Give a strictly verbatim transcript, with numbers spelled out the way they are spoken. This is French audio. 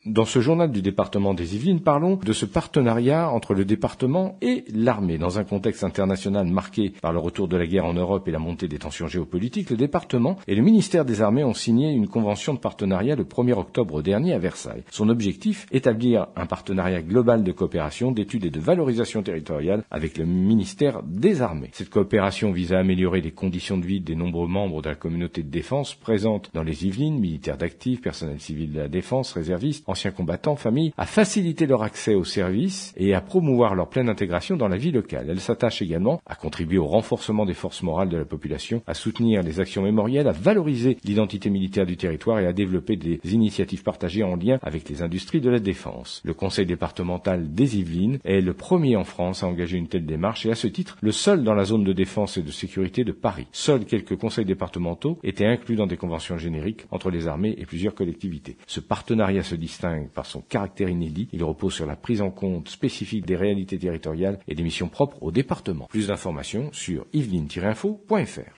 Dans ce journal du département des Yvelines, parlons de ce partenariat entre le département et l'armée. Dans un contexte international marqué par le retour de la guerre en Europe et la montée des tensions géopolitiques, le département et le ministère des Armées ont signé une convention de partenariat le premier octobre dernier à Versailles. Son objectif, établir un partenariat global de coopération, d'études et de valorisation territoriale avec le ministère des Armées. Cette coopération vise à améliorer les conditions de vie des nombreux membres de la communauté de défense présente dans les Yvelines, militaires d'actifs, personnel civil de la défense, réservistes, anciens combattants, familles, à faciliter leur accès aux services et à promouvoir leur pleine intégration dans la vie locale. Elle s'attache également à contribuer au renforcement des forces morales de la population, à soutenir les actions mémorielles, à valoriser l'identité militaire du territoire et à développer des initiatives partagées en lien avec les industries de la défense. Le conseil départemental des Yvelines est le premier en France à engager une telle démarche et à ce titre, le seul dans la zone de défense et de sécurité de Paris. Seuls quelques conseils départementaux étaient inclus dans des conventions génériques entre les armées et plusieurs collectivités. Ce partenariat se distingue par son caractère inédit. Il repose sur la prise en compte spécifique des réalités territoriales et des missions propres au département. Plus d'informations sur yveline tiret info point f r.